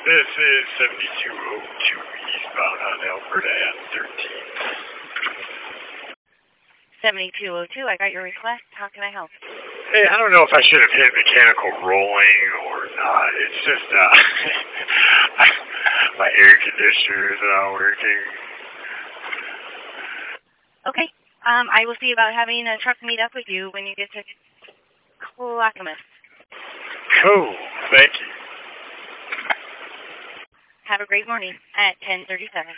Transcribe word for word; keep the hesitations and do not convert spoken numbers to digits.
This is seventy-two oh two eastbound on Alberta at thirteen. seventy-two oh two, I got your request. How can I help? Hey, I don't know if I should have hit mechanical rolling or not. It's just, uh, my air conditioner is not working. Okay. Um, I will see about having a truck meet up with you when you get to Clackamas. Cool. Thank you. Have a great morning at ten thirty-seven.